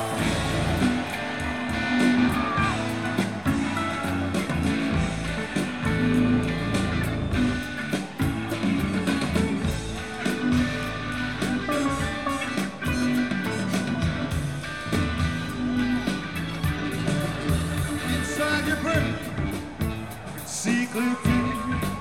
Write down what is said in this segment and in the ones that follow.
Inside your brain, see clear through.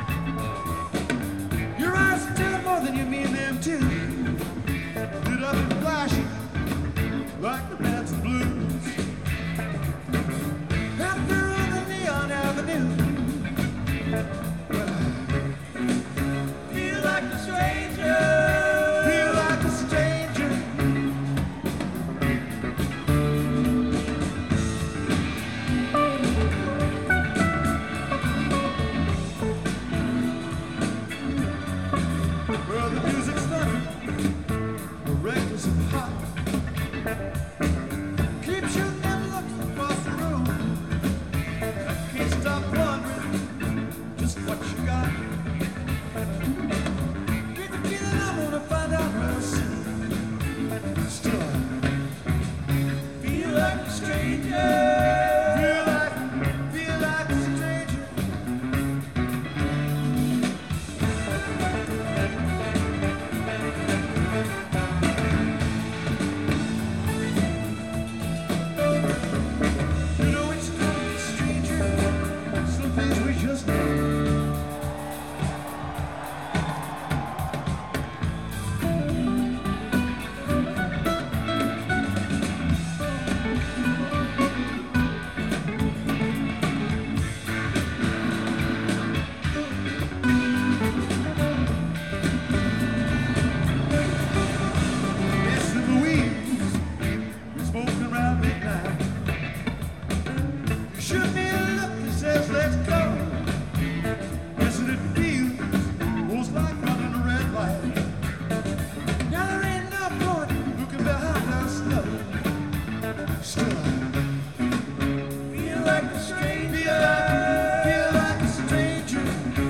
Your eyes tell more than you mean them to. Lit up and flashing like the reds and blues. Out there on the neon avenue, feel like a stranger. Feel like a stranger. Well, the music's thunder, the records are hot. Keep shooting them looks across the room. I can't stop wondering just what you got. Get the feeling I wanna find out real soon. Still, I feel like a stranger. Feel like a stranger. You know it's not a stranger. Some things we just know. Mr. Louise, smoking around midnight. You shoot me a look that says let's go. Guessing it feels almost like running a red light. Now there ain't no point looking behind our snow. Still, I feel like a stranger. Feel like a stranger.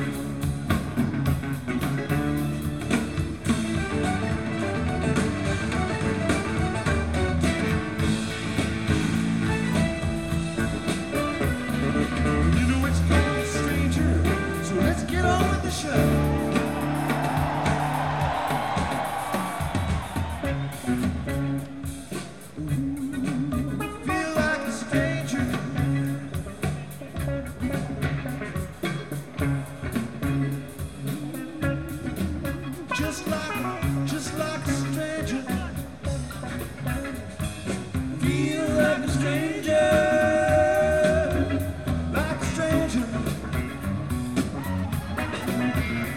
You know it's not a stranger, so let's get on with the show. Feel like a stranger. Just like a stranger. Feel like a stranger. Like a stranger.